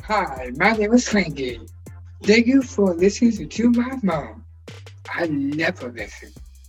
Hi, my name is Frankie. Thank you for listening to my mom. I never listen.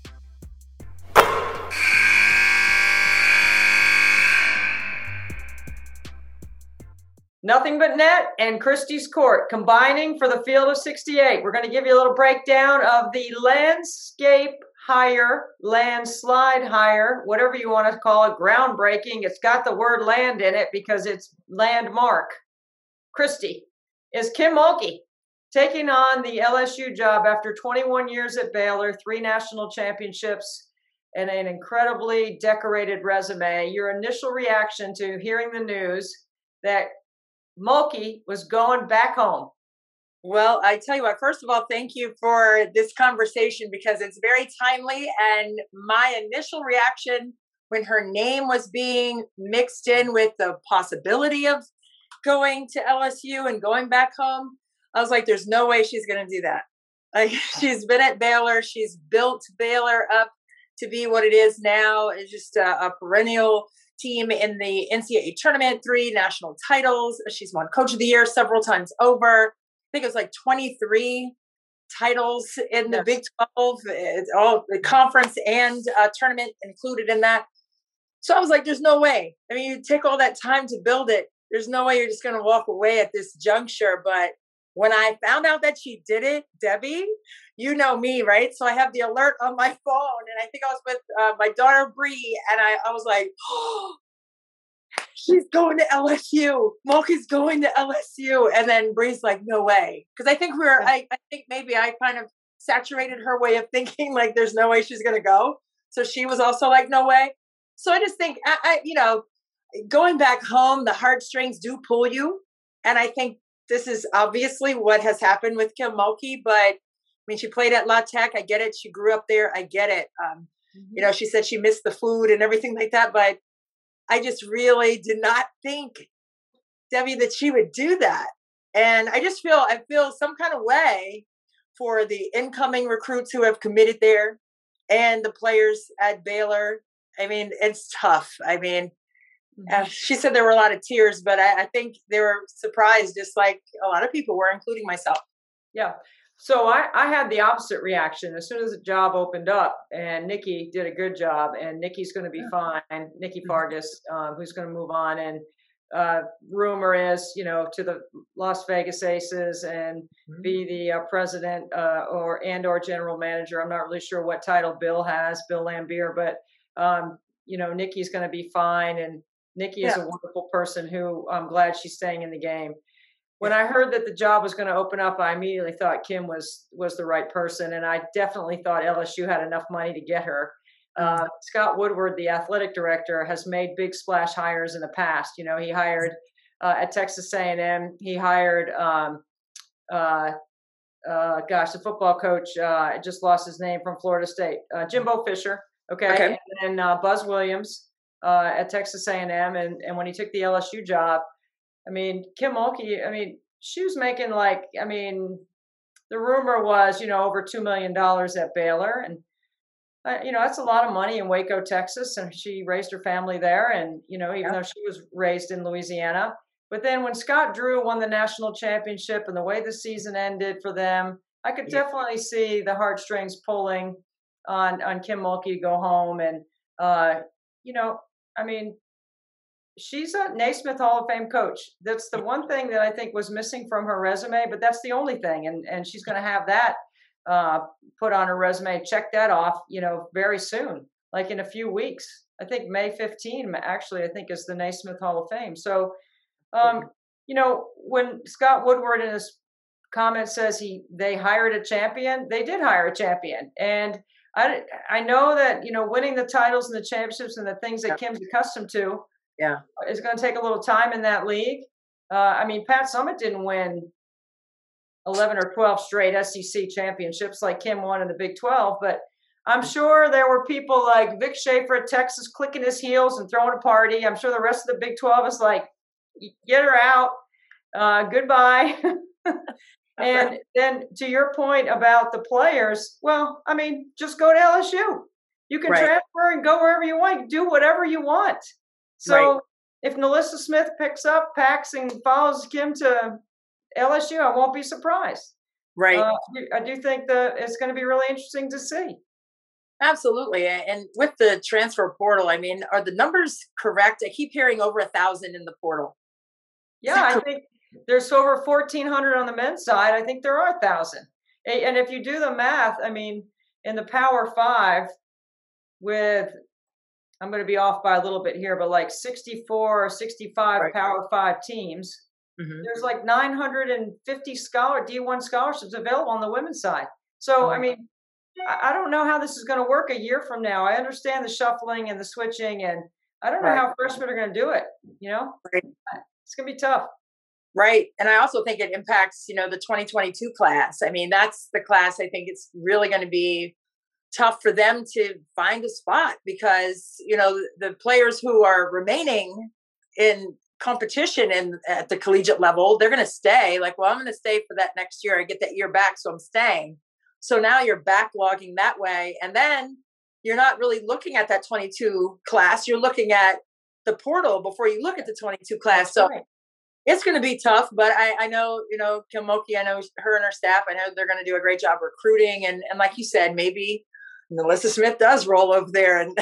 Nothing But Net and Christie's Court combining for the Field of 68. We're going to give you a little breakdown of the landscape hire, landslide hire, whatever you want to call it, groundbreaking. It's got the word land in it because it's landmark. Christie is Kim Mulkey taking on the LSU job after 21 years at Baylor, 3 national championships, and an incredibly decorated resume. Your initial reaction to hearing the news that Mulkey was going back home? Well, I tell you what, first of all, thank you for this conversation because it's very timely. And my initial reaction when her name was being mixed in with the possibility of going to LSU and going back home, I was like, there's no way she's going to do that. Like, she's been at Baylor. She's built Baylor up to be what it is now. It's just a perennial team in the NCAA tournament, 3 national titles. She's won Coach of the Year several times over. I think it was like 23 titles in the Big 12, it's all the conference and tournament included in that. So I was like, there's no way. I mean, you take all that time to build it. There's no way you're just going to walk away at this juncture. But when I found out that she did it, Debbie, you know me, right? So I have the alert on my phone, and I think I was with my daughter, Bree, and I was like, oh, she's going to LSU. Mulkey's going to LSU. And then Bree's like, no way. Because I think I think maybe I kind of saturated her way of thinking, like, there's no way she's going to go. So she was also like, no way. So I just think, going back home, the heartstrings do pull you. And I think this is obviously what has happened with Kim Mulkey. But I mean, she played at La Tech. I get it. She grew up there. I get it. She said she missed the food and everything like that. But I just really did not think, Debbie, that she would do that. And I feel some kind of way for the incoming recruits who have committed there and the players at Baylor. I mean, it's tough. I mean, she said there were a lot of tears, but I think they were surprised, just like a lot of people were, including myself. Yeah. So I had the opposite reaction as soon as the job opened up, and Nikki did a good job, and Nikki's going to be fine. Nikki Fargas, who's going to move on, and rumor is, to the Las Vegas Aces and be the president or general manager. I'm not really sure what title Bill Laimbeer, but Nikki's going to be fine, and Nikki is a wonderful person who I'm glad she's staying in the game. When I heard that the job was going to open up, I immediately thought Kim was the right person, and I definitely thought LSU had enough money to get her. Scott Woodward, the athletic director, has made big splash hires in the past. He hired at Texas A&M. He hired, the football coach. I just lost his name from Florida State, Jimbo Fisher. Okay. And then Buzz Williams at Texas A&M, and when he took the LSU job. I mean, Kim Mulkey, she was making the rumor was, over $2 million at Baylor. And, that's a lot of money in Waco, Texas. And she raised her family there. And, even though she was raised in Louisiana. But then when Scott Drew won the national championship and the way the season ended for them, I could definitely see the heartstrings pulling on Kim Mulkey to go home. And, she's a Naismith Hall of Fame coach. That's the one thing that I think was missing from her resume, but that's the only thing. And she's going to have that put on her resume, check that off, very soon, like in a few weeks. I think May 15, actually, I think is the Naismith Hall of Fame. So, when Scott Woodward in his comment says they hired a champion, they did hire a champion. And I know that, winning the titles and the championships and the things that Kim's accustomed to, it's going to take a little time in that league. Pat Summitt didn't win 11 or 12 straight SEC championships like Kim won in the Big 12, but I'm sure there were people like Vic Schaefer at Texas clicking his heels and throwing a party. I'm sure the rest of the Big 12 is like, get her out. Goodbye. And then to your point about the players, just go to LSU. You can transfer and go wherever you want. Do whatever you want. So if NaLyssa Smith packs and follows Kim to LSU, I won't be surprised. Right. I do think that it's going to be really interesting to see. Absolutely. And with the transfer portal, I mean, are the numbers correct? I keep hearing over 1,000 in the portal. Yeah, I think there's over 1,400 on the men's side. I think there are 1,000. And if you do the math, I mean, in the Power Five, with, I'm going to be off by a little bit here, but like 64 or 65 Right. Power Five teams, there's like 950 D1 scholarships available on the women's side. So, I mean, I don't know how this is going to work a year from now. I understand the shuffling and the switching, and I don't know how freshmen are going to do it. You know, it's going to be tough. Right. And I also think it impacts, the 2022 class. I mean, that's the class I think it's really going to be tough for them to find a spot because, the players who are remaining in competition at the collegiate level, they're going to stay. Like, well, I'm going to stay for that next year. I get that year back, so I'm staying. So now you're backlogging that way. And then you're not really looking at that 22 class. You're looking at the portal before you look at the 22 class. So it's going to be tough, but I know, Kim Mulkey, I know her and her staff, I know they're going to do a great job recruiting. And like you said, maybe Melissa Smith does roll over there and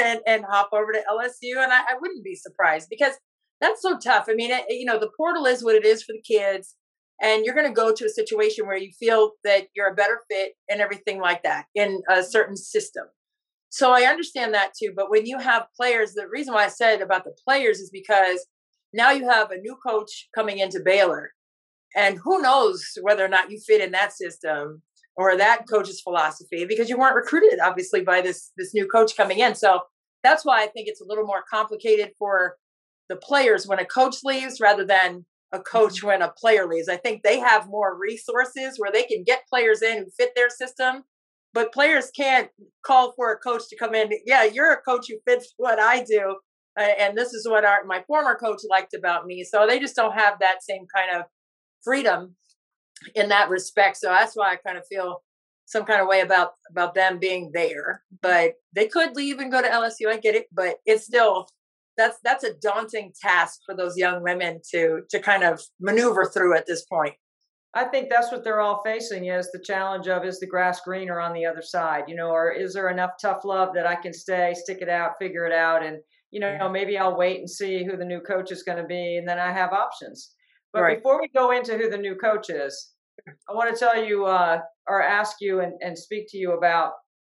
hop over to LSU. And I wouldn't be surprised because that's so tough. I mean, the portal is what it is for the kids. And you're going to go to a situation where you feel that you're a better fit and everything like that in a certain system. So I understand that too. But when you have players, the reason why I said about the players is because now you have a new coach coming into Baylor. And who knows whether or not you fit in that system or that coach's philosophy because you weren't recruited, obviously, by this new coach coming in. So that's why I think it's a little more complicated for the players when a coach leaves rather than a coach when a player leaves. I think they have more resources where they can get players in who fit their system, but players can't call for a coach to come in. Yeah, you're a coach who fits what I do. And this is what my former coach liked about me. So they just don't have that same kind of freedom in that respect. So that's why I kind of feel some kind of way about them being there. But they could leave and go to LSU. I get it. But it's still, that's a daunting task for those young women to kind of maneuver through at this point. I think that's what they're all facing is the challenge of, is the grass greener on the other side, or is there enough tough love that I can stay, stick it out, figure it out. And, maybe I'll wait and see who the new coach is going to be. And then I have options. But before we go into who the new coach is, I want to tell you or ask you and speak to you about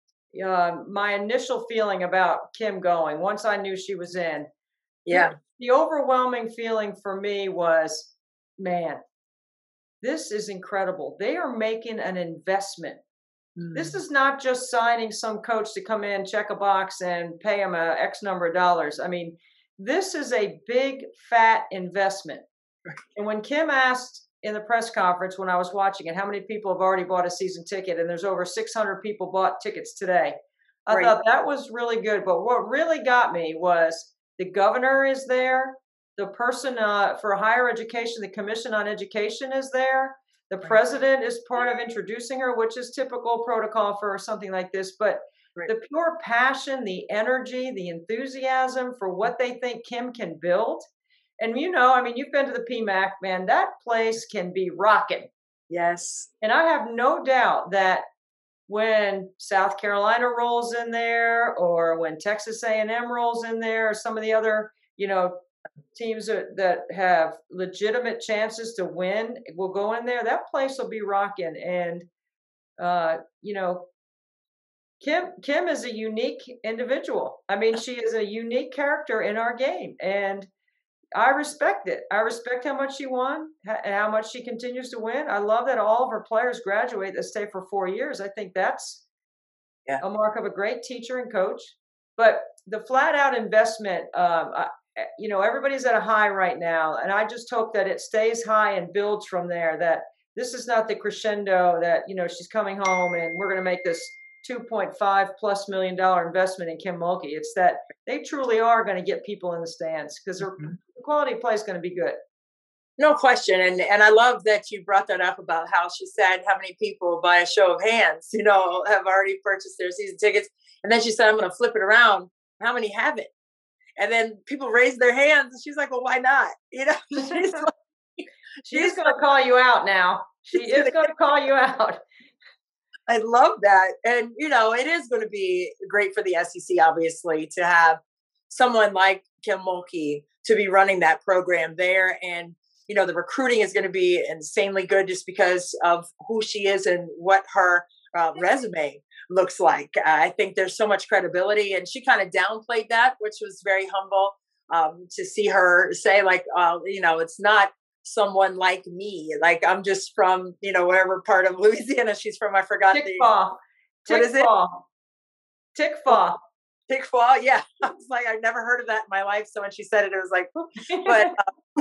my initial feeling about Kim going once I knew she was in. Yeah. The overwhelming feeling for me was, man, this is incredible. They are making an investment. This is not just signing some coach to come in, check a box, and pay him a X number of dollars. I mean, this is a big, fat investment. And when Kim asked in the press conference when I was watching it, how many people have already bought a season ticket, and there's over 600 people bought tickets today, I thought that was really good. But what really got me was the governor is there. The person for higher education, the Commission on Education is there. The president is part of introducing her, which is typical protocol for something like this. But the pure passion, the energy, the enthusiasm for what they think Kim can build. And you've been to the PMAC, man, that place can be rocking. Yes. And I have no doubt that when South Carolina rolls in there, or when Texas A&M rolls in there, or some of the other, teams that have legitimate chances to win will go in there, that place will be rocking. And, Kim is a unique individual. I mean, she is a unique character in our game. And I respect it. I respect how much she won, how much she continues to win. I love that all of her players graduate that stay for 4 years. I think that's a mark of a great teacher and coach. But the flat out investment, everybody's at a high right now. And I just hope that it stays high and builds from there, that this is not the crescendo that, she's coming home and we're going to make this $2.5+ million investment in Kim Mulkey. It's that they truly are going to get people in the stands because the quality of play is going to be good. No question. And I love that you brought that up about how she said how many people by a show of hands, have already purchased their season tickets. And then she said, I'm going to flip it around. How many haven't? And then people raise their hands and she's like, well, why not? She's like, She is going to call you out now. She is going to call you out. I love that. And, it is going to be great for the SEC, obviously, to have someone like Kim Mulkey to be running that program there. And, the recruiting is going to be insanely good just because of who she is and what her resume looks like. I think there's so much credibility, and she kind of downplayed that, which was very humble to see her say, like, it's not someone like me. Like, I'm just from, wherever part of Louisiana she's from. I forgot Tickfaw. What is it? Tickfaw. Tickfaw. Yeah. I was like, I've never heard of that in my life. So when she said it, it was like, but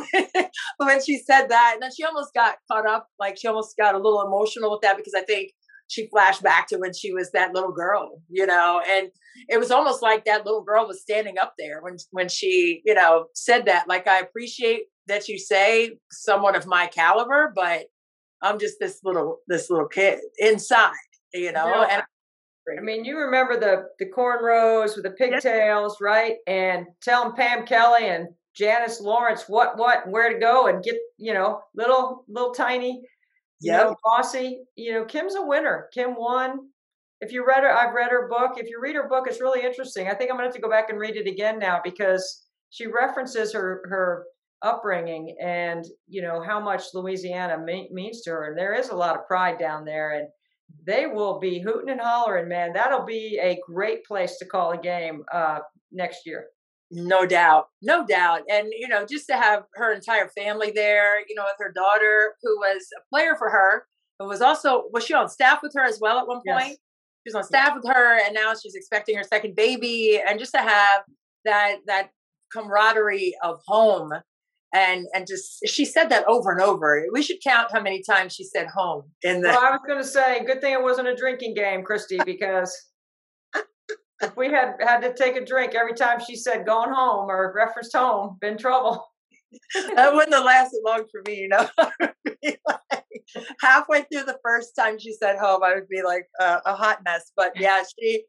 but when she said that, and then she almost got caught up, like she almost got a little emotional with that, because I think she flashed back to when she was that little girl, and it was almost like that little girl was standing up there when she, said that. Like, I appreciate that you say someone of my caliber, but I'm just this little kid inside, and I mean, you remember the cornrows with the pigtails, right? And telling Pam Kelly and Janice Lawrence what, where to go and get, little tiny, bossy. Kim's a winner. Kim won. If you read her, I've read her book. If you read her book, it's really interesting. I think I'm going to have to go back and read it again now, because she references her upbringing and, how much Louisiana means to her. And there is a lot of pride down there, and they will be hooting and hollering, man. That'll be a great place to call a game next year. No doubt. No doubt. And, just to have her entire family there, with her daughter, who was a player for her, but was she on staff with her as well at one point? Yes. She was on staff with her, and now she's expecting her second baby. And just to have that camaraderie of home. And just, she said that over and over. We should count how many times she said home in the. Well, I was going to say, good thing it wasn't a drinking game, Christy, because if we had to take a drink every time she said going home or referenced home, been trouble. That wouldn't have lasted long for me, Like, halfway through the first time she said home, I would be like a hot mess. But yeah,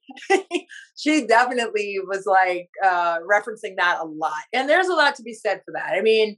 she definitely was like referencing that a lot. And there's a lot to be said for that. I mean,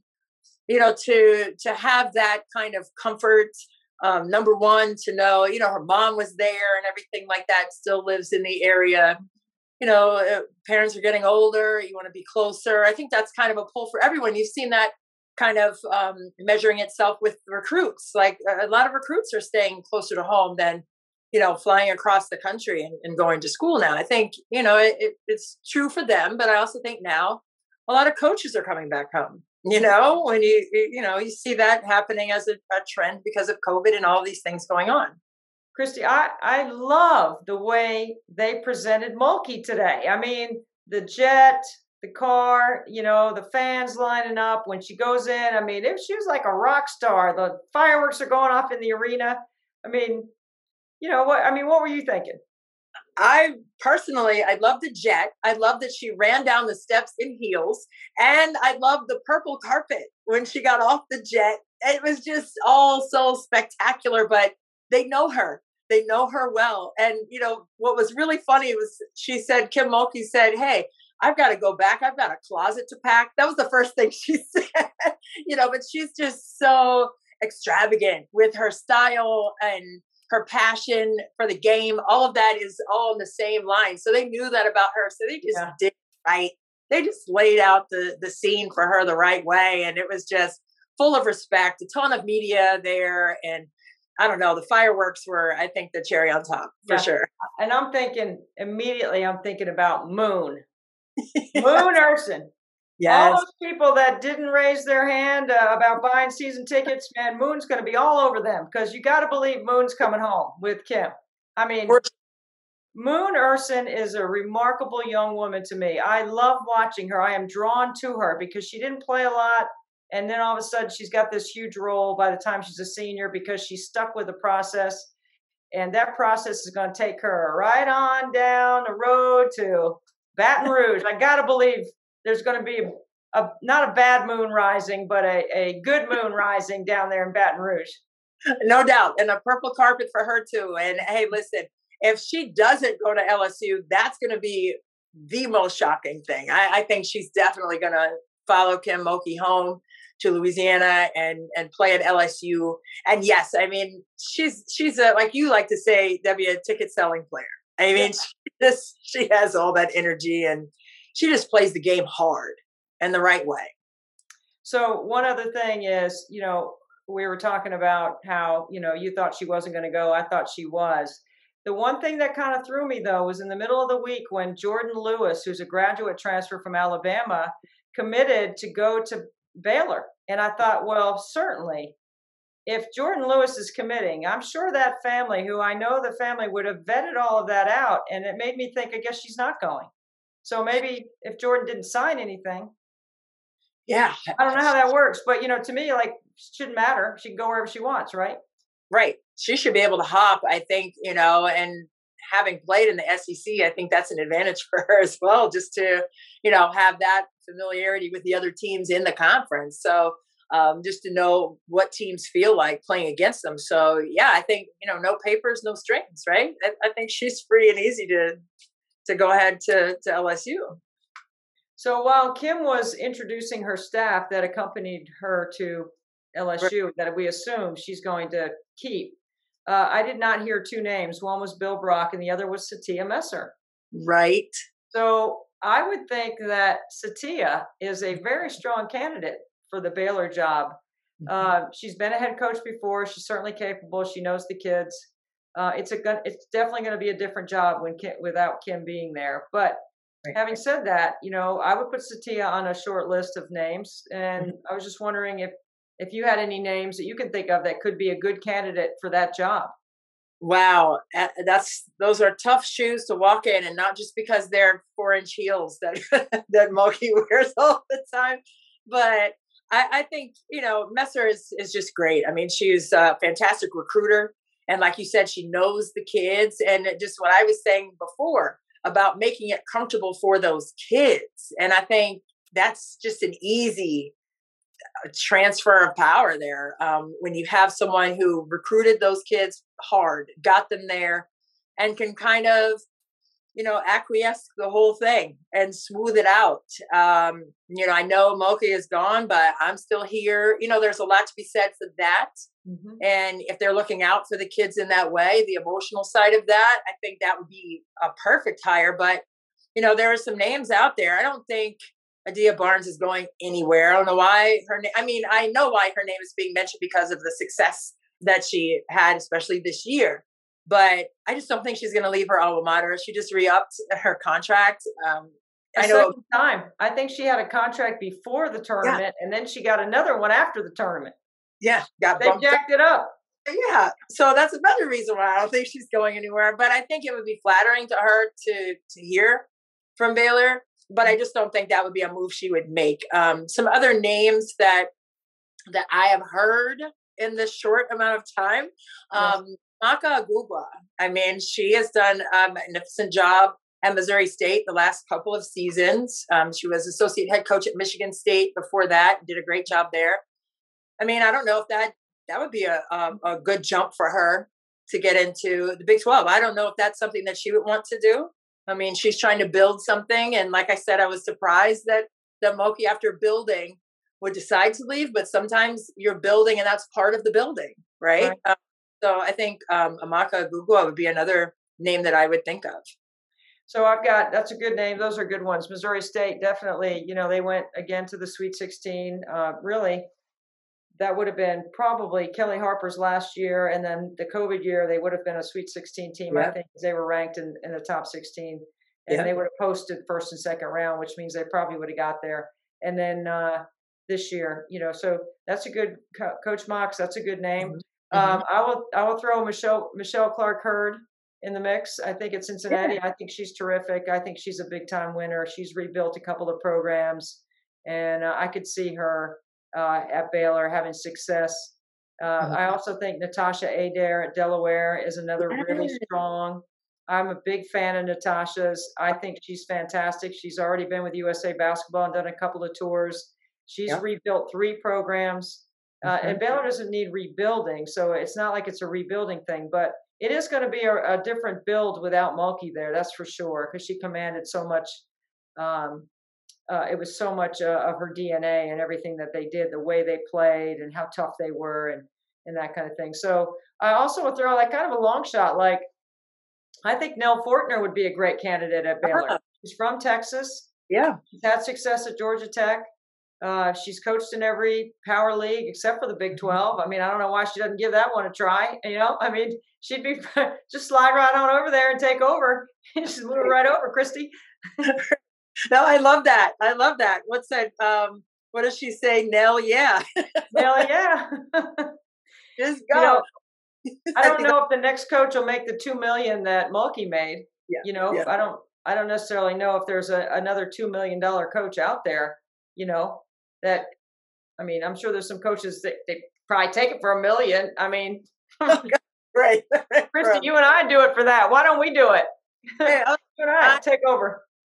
to have that kind of comfort, number one, to know, her mom was there and everything like that, still lives in the area. Parents are getting older. You want to be closer. I think that's kind of a pull for everyone. You've seen that kind of measuring itself with recruits. Like, a lot of recruits are staying closer to home than, flying across the country and going to school now. I think, it's true for them, but I also think now a lot of coaches are coming back home. When you see that happening as a trend because of COVID and all these things going on. Christy, I love the way they presented Mulkey today. I mean, the jet, the car, the fans lining up when she goes in. I mean, she was like a rock star. The fireworks are going off in the arena. I mean, what were you thinking? I love the jet. I love that she ran down the steps in heels, and I love the purple carpet when she got off the jet. It was just all so spectacular, but they know her. They know her well. And, what was really funny was Kim Mulkey said, hey, I've got to go back. I've got a closet to pack. That was the first thing she said, but she's just so extravagant with her style and her passion for the game. All of that is all in the same line. So they knew that about her. So they just did right. They just laid out the scene for her the right way. And it was just full of respect, a ton of media there. And I don't know, the fireworks were, I think, the cherry on top for sure. And I'm thinking about Moon. Moon Ursin. Yes. All those people that didn't raise their hand about buying season tickets, man, Moon's going to be all over them, because you got to believe Moon's coming home with Kim. I mean, Moon Ursin is a remarkable young woman to me. I love watching her. I am drawn to her because she didn't play a lot. And then all of a sudden she's got this huge role by the time she's a senior, because she's stuck with the process. And that process is going to take her right on down the road to Baton Rouge. I got to believe there's going to be not a bad moon rising, but a good moon rising down there in Baton Rouge. No doubt. And a purple carpet for her too. And hey, listen, if she doesn't go to LSU, that's going to be the most shocking thing. I think she's definitely going to follow Kim Mulkey home to Louisiana and play at LSU. And yes, I mean, she's a, like you like to say, Debbie, a ticket selling player. I mean, she has all that energy, and she just plays the game hard and the right way. So one other thing is, we were talking about how, you thought she wasn't going to go. I thought she was. The one thing that kind of threw me, though, was in the middle of the week when Jordan Lewis, who's a graduate transfer from Alabama, committed to go to Baylor. And I thought, well, certainly, if Jordan Lewis is committing, I'm sure that family, who I know the family, would have vetted all of that out. And it made me think, I guess she's not going. So maybe if Jordan didn't sign anything. Yeah. I don't know how that works. But, to me, like, shouldn't matter. She can go wherever she wants, right? Right. She should be able to hop, I think, and having played in the SEC, I think that's an advantage for her as well, just to, have that familiarity with the other teams in the conference. So just to know what teams feel like playing against them. So, yeah, I think, no papers, no strings, right? I think she's free and easy to go ahead to LSU. So while Kim was introducing her staff that accompanied her to LSU, that we assume she's going to keep, I did not hear two names. One was Bill Brock and the other was Satia Messer. Right. So I would think that Satia is a very strong candidate for the Baylor job. She's been a head coach before. She's certainly capable. She knows the kids. It's definitely going to be a different job without Kim being there. But having said that, I would put Satia on a short list of names. And I was just wondering if you had any names that you can think of that could be a good candidate for that job. Wow. Those are tough shoes to walk in, and not just because they're 4-inch heels that, that Mulkey wears all the time. But I think, Messer is just great. I mean, she's a fantastic recruiter. And like you said, she knows the kids. And just what I was saying before about making it comfortable for those kids. And I think that's just an easy transfer of power there. When you have someone who recruited those kids hard, got them there, and can kind of, acquiesce the whole thing and smooth it out. I know Mulkey is gone, but I'm still here. There's a lot to be said for that. Mm-hmm. And if they're looking out for the kids in that way, the emotional side of that, I think that would be a perfect hire. But, there are some names out there. I don't think Adia Barnes is going anywhere. I don't know why I know why her name is being mentioned because of the success that she had, especially this year. But I just don't think she's going to leave her alma mater. She just re-upped her contract. I know. Second time. I think she had a contract before the tournament, and then she got another one after the tournament. Yeah, they jacked it up. Yeah, so that's another reason why I don't think she's going anywhere. But I think it would be flattering to her to hear from Baylor. But I just don't think that would be a move she would make. Some other names that I have heard in this short amount of time. Maka Agugwa. I mean, she has done a magnificent job at Missouri State the last couple of seasons. She was associate head coach at Michigan State before that, did a great job there. I mean, I don't know if that would be a good jump for her to get into the Big 12. I don't know if that's something that she would want to do. I mean, she's trying to build something. And like I said, I was surprised that Mulkey, after building, would decide to leave. But sometimes you're building and that's part of the building, right? So I think Amaka Agugwa would be another name that I would think of. So that's a good name. Those are good ones. Missouri State, definitely, they went again to the Sweet 16. Really, that would have been probably Kelly Harper's last year. And then the COVID year, they would have been a Sweet 16 team. I think they were ranked in the top 16. And they would have posted first and second round, which means they probably would have got there. And then this year, so that's a good Coach Mox. That's a good name. Mm-hmm. I will throw Michelle Clark-Hurd in the mix. I think at Cincinnati, I think she's terrific. I think she's a big time winner. She's rebuilt a couple of programs, and I could see her at Baylor having success. I also think Natasha Adair at Delaware is another really strong. I'm a big fan of Natasha's. I think she's fantastic. She's already been with USA Basketball and done a couple of tours. She's rebuilt 3 programs. And Baylor doesn't need rebuilding, so it's not like it's a rebuilding thing. But it is going to be a different build without Mulkey there, that's for sure, because she commanded so much it was so much of her DNA and everything that they did, the way they played and how tough they were and that kind of thing. So I also would throw like kind of a long shot. Like I think Nell Fortner would be a great candidate at Baylor. Ah, She's from Texas. yeah. She's had success at Georgia Tech. She's coached in every power league except for the Big 12. I mean, I don't know why she doesn't give that one a try. I mean, she'd be just slide right on over there and take over. Just move right over, Christy. No, I love that. I love that. What's that? What does she say? Nell, yeah. Hell yeah. Just go. I don't know if the next coach will make the $2 million that Mulkey made. Yeah. Yeah. I don't necessarily know if there's another $2 million coach out there. That, I mean, I'm sure there's some coaches that they probably take it for $1 million. I mean, Right. Christy, you and I do it for that. Why don't we do it? Hey, You and I take over.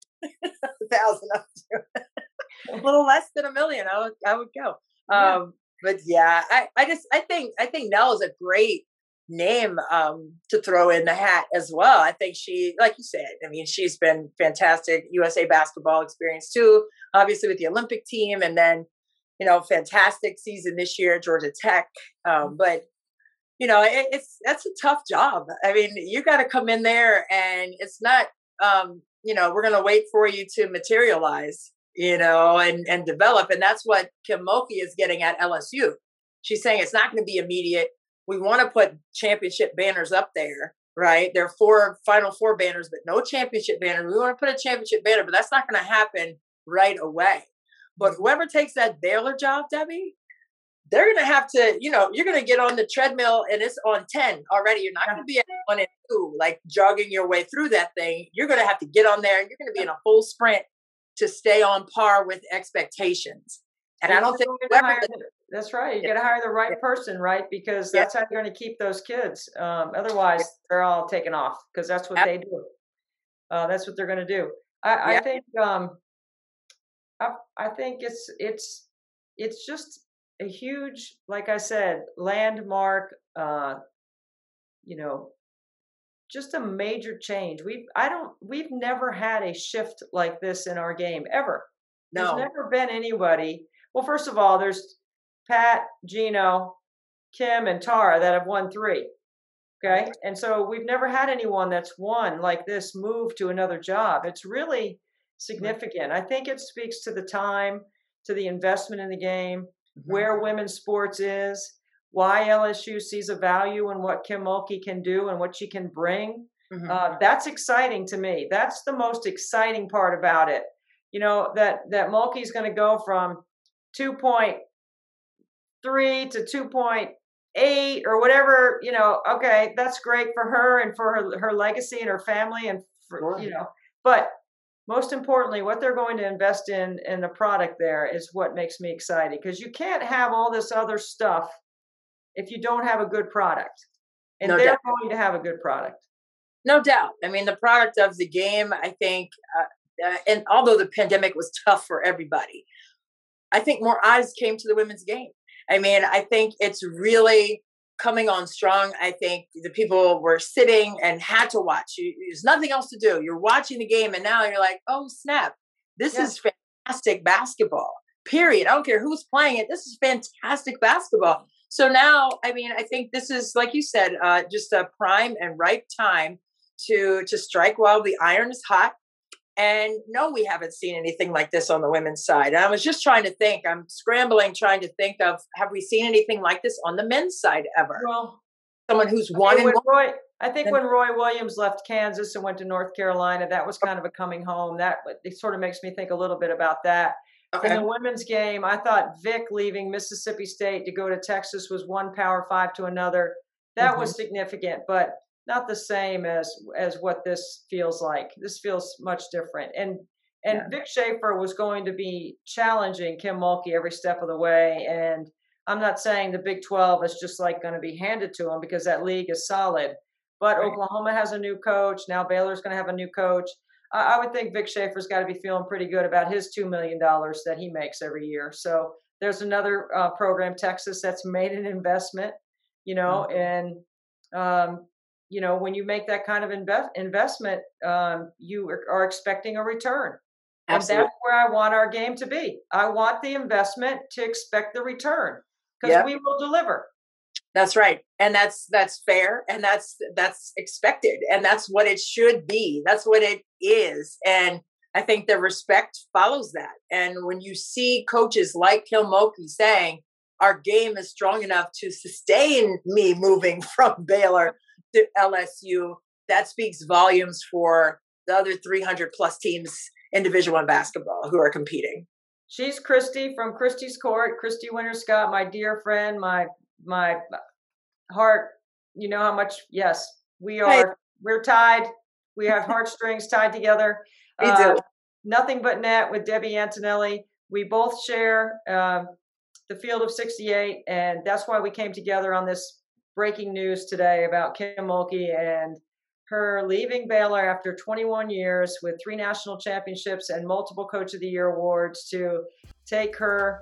1,000 up to a little less than $1 million. I would go. Yeah. But yeah, I think Nell is a great name to throw in the hat as well. I think she, like you said, I mean, she's been fantastic. USA basketball experience too, obviously with the Olympic team, and then fantastic season this year at Georgia Tech. But that's a tough job. I mean, you got to come in there, and it's not we're going to wait for you to materialize, and develop. And that's what Kim Mulkey is getting at LSU. She's saying it's not going to be immediate. We want to put championship banners up there, right? There are Final Four banners, but no championship banner. We want to put a championship banner, but that's not going to happen right away. But whoever takes that Baylor job, Debbie, they're going to have to, you're going to get on the treadmill and it's on 10 already. You're not going to be at 1 and 2, like jogging your way through that thing. You're going to have to get on there and you're going to be in a full sprint to stay on par with expectations. And I don't think that's right. You got to hire the right person, right? Because that's how you're going to keep those kids. Otherwise, they're all taken off because that's what they do. That's what they're going to do. I think. I think it's just a huge, like I said, landmark. Just a major change. We've never had a shift like this in our game ever. No. There's never been anybody. Well, first of all, there's Pat, Gino, Kim, and Tara that have won 3. Okay. And so we've never had anyone that's won like this move to another job. It's really significant. I think it speaks to the time, to the investment in the game, where women's sports is, why LSU sees a value in what Kim Mulkey can do and what she can bring. That's exciting to me. That's the most exciting part about it. That Mulkey's going to go from 2.3 to 2.8 or whatever, okay, that's great for her and for her legacy and her family and for, but most importantly, what they're going to invest in the product there is what makes me excited, because you can't have all this other stuff if you don't have a good product. And they're going to have a good product. No doubt. I mean, the product of the game, I think, and although the pandemic was tough for everybody, I think more eyes came to the women's game. I mean, I think it's really coming on strong. I think the people were sitting and had to watch. There's nothing else to do. You're watching the game, and now you're like, oh, snap. This is fantastic basketball, period. I don't care who's playing it. This is fantastic basketball. So now, I mean, I think this is, like you said, just a prime and ripe time to strike while the iron is hot. And no, we haven't seen anything like this on the women's side. And I was just trying to think, I'm scrambling, trying to think of, have we seen anything like this on the men's side ever? Well, someone who's won and won. I think when Roy Williams left Kansas and went to North Carolina, that was kind of a coming home. That it sort of makes me think a little bit about that. Okay. In the women's game, I thought Vic leaving Mississippi State to go to Texas was one Power 5 to another. That was significant, but not the same as what this feels like. This feels much different. And Vic Schaefer was going to be challenging Kim Mulkey every step of the way. And I'm not saying the Big 12 is just like going to be handed to them, because that league is solid. But Oklahoma has a new coach. Now Baylor's going to have a new coach. I would think Vic Schaefer's got to be feeling pretty good about his $2 million that he makes every year. So there's another program, Texas, that's made an investment, and when you make that kind of investment, you are expecting a return. Absolutely. And that's where I want our game to be. I want the investment to expect the return because we will deliver. That's right. And that's fair. And that's expected. And that's what it should be. That's what it is. And I think the respect follows that. And when you see coaches like Kim Mulkey saying, our game is strong enough to sustain me moving from Baylor to LSU, that speaks volumes for the other 300 plus teams in Division I basketball who are competing. She's Christy from Christy's Court, Christy Winter-Scott, my dear friend, my heart. You know how much, yes, we're tied. We have heartstrings tied together. We do. Nothing But Net with Debbie Antonelli. We both share the Field of 68, and that's why we came together on this breaking news today about Kim Mulkey and her leaving Baylor after 21 years with 3 national championships and multiple Coach of the Year awards to take her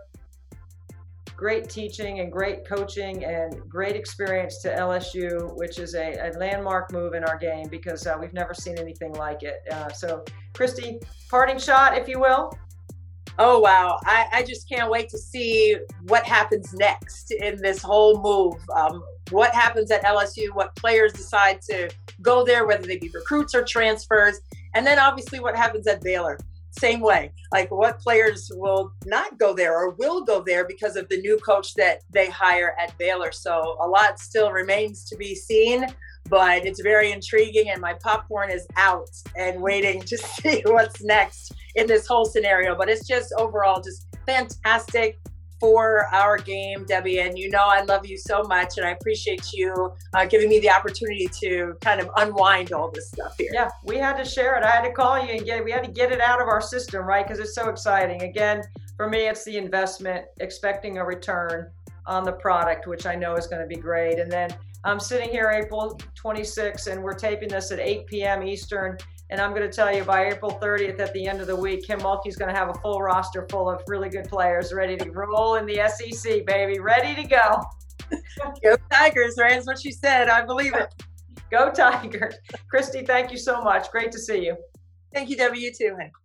great teaching and great coaching and great experience to LSU, which is a landmark move in our game because we've never seen anything like it. So, Christy, parting shot, if you will. Oh, wow. I just can't wait to see what happens next in this whole move. What happens at LSU, what players decide to go there, whether they be recruits or transfers. And then obviously what happens at Baylor. Same way, like what players will not go there or will go there because of the new coach that they hire at Baylor. So a lot still remains to be seen, but it's very intriguing and my popcorn is out and waiting to see what's next in this whole scenario. But it's just overall just fantastic for our game, Debbie. And you know I love you so much and I appreciate you giving me the opportunity to kind of unwind all this stuff here. Yeah, we had to share it. I had to call you and we had to get it out of our system, right? Because it's so exciting. Again, for me, it's the investment, expecting a return on the product, which I know is going to be great. And then I'm sitting here April 26th and we're taping this at 8 p.m. Eastern. And I'm going to tell you by April 30th at the end of the week, Kim Mulkey's going to have a full roster full of really good players ready to roll in the SEC, baby. Ready to go. Go Tigers, right? That's what she said. I believe it. Go Tigers. Christy, thank you so much. Great to see you. Thank you, Debbie. You too, honey.